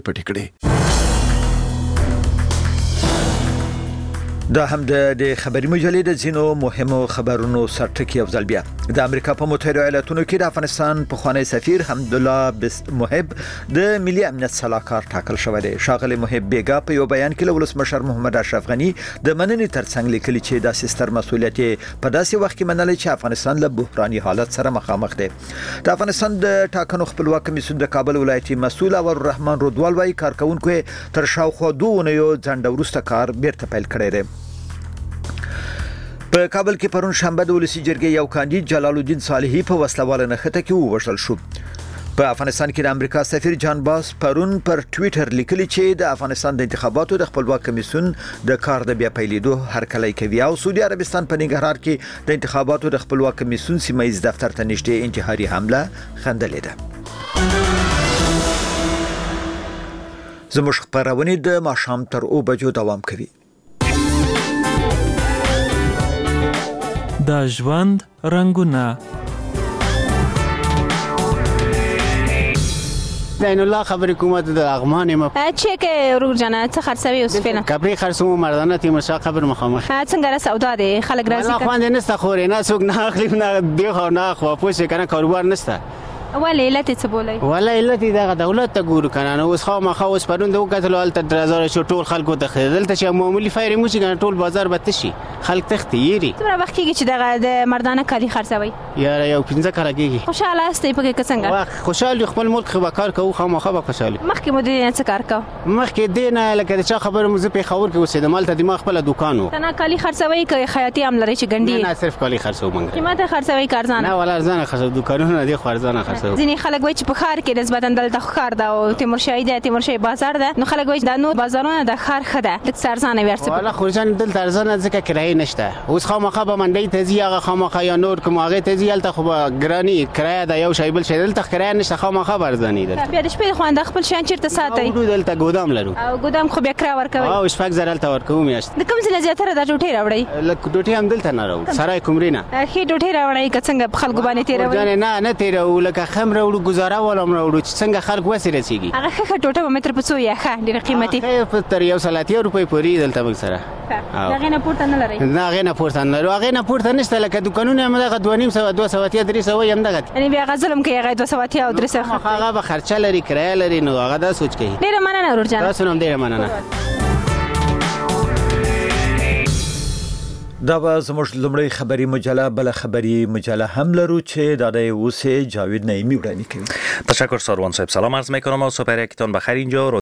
پټې کړې. دا هم د خبري مجلې د ځینو مهمو خبرونو سرټکی افضل بیا. د امریکا په متحده ایالاتونو کې د افغانستان پخوانی سفیر حمدالله محب د ملي امنیت صلاحکار ټاکل شوی دی. ښاغلی محب بیګا په یو بیان کې له ولسمشر محمد اشرف غني د مننې ترڅنګ لیکلي چې دا ستر مسؤلیت په داسې وخت کې منلي چې افغانستان له بحراني حالت سره مخامخ دی. د افغانستان د ټاکنو خپلواک کمیسیون د کابل ولایتي مسؤل اور الرحمن رودوال وايي کارکونکو تر شاوخوا 2 اونیو ځنډ وروسته کار بیرته پیل کړی دی. په کابل کې پرون شنبه د ولسی جرګې یو کاندید جلال الدین صالحي په وسلواله نښته کې ووژل شو. په افغانستان کې د امریکا سفیر جان باس پرون پر ټوئیټر لیکلي چې د افغانستان د انتخاباتو د خپلواک کمیسیون د کار د بیا پیلېدو هرکلی کوي او سعودي عربستان په ننګرهار کې د انتخاباتو د خپلواک کمیسیون سیمه ییز دفتر ته نږدې انتحاري حمله خندلې ده. زموږ خبرونه د ماښام تر 2 بجو دوام کوي. د ژوند رنگونه. زین الله خبر حکومت د اغمان ما چه که رو جنه څه خرڅوي اوس فعلا کبري خرڅو مردانه تیمورشاه خبر مخامخ څنګه را سودا دي خلک راځي والله خوان نه ستخوري نه څوک نه اخلي نه دی خو نه خو پوه کنه کاروبار نشته ولی علت څه بولای ولا علت دغه دولت ته ګور کنه نو اوس خو ما خو اوس پرون د وکټلو ال تدرازار شو ټول خلکو ته خدلته چې معمولی فایری مو چې ټول بازار به تشي خلک تختيري تمره وخت کې چې دغه د مردانه کالي خرڅوي یاره یو 15 کال کېږي خوشاله استې په کې څنګه خوشاله خپل ملک خو کار کوو خو ما خو خوشاله مخکې مو دې څه کار کو مخکې دینه لکه چې خبر مو زه په خبر کې اوسې د مال ته دماغ خپل دکان وو تنه کالي خرڅوي کې خیاطي عمل لري چې ګنډي نه صرف کالي خرڅو مونږ قیمته خرڅوي کارزانه نه ولا ارزانه خرڅو دکانونه دي خو ارزانه خرڅو ځینې خلک وایي چې په ښار کې نسبتا دلته ښار ده او تیمورشاهي ده تیمورشاهي بازار ده نو خلک وایي دا نو بازارونه د ښار ښه ده لږ ارزانه وي ارڅه ولا خورجان دلته ارزانه ځکه کرایه نشته اوس خامخا به منډي ته ځي هغه خامخا یا نور کوم هغه ته ځي هلته خو ګرانی کرایه ده یو شی بل شی دلته کرایه نشته خامخا ارزانه ده بیا د شپې خوند خپل شان چیرته ساتي او دلته ګودام لرو او ګودام خو بیا کرا ورکوي او شپږ زره تل ورکوم میاشت د کوم ځای زیاتره د ټوټي راوړي لکه ټوټي هم دلته نه راوړي سرای کومرینا خې ټوټي راوړي که څنګه خلکو باندې تیروي نه تیرو لکه خمر وړو گزاره ولوم وړو څنګه خلک وسه رسیږي هغه ښه ټوټه په متر په څو یا ښه ډیره قیمتي په تر یو سلاتي روپۍ پوری دلته موږ سره هغه نه پورته نه لري نه هغه نه پورته نه لري هغه نه پورته نشته لکه دکانونه هم دغه 200 300 هم دغه یعنی بیا غزلم کې هغه 200 او 300 هغه به خرچه لري کرایه لري نو هغه دا سوچ کوي ډیره مننه ورجان تاسو نوم ډیره مننه دا به زموږ لومړی خبري مجله بل خبري مجله هم لرو چې دا د اوسه جاوید نعیمی وړاندې کوي. تشکر ساروان صاحب. سلام عرض میکنم و سپر یکتان بخیر اینجا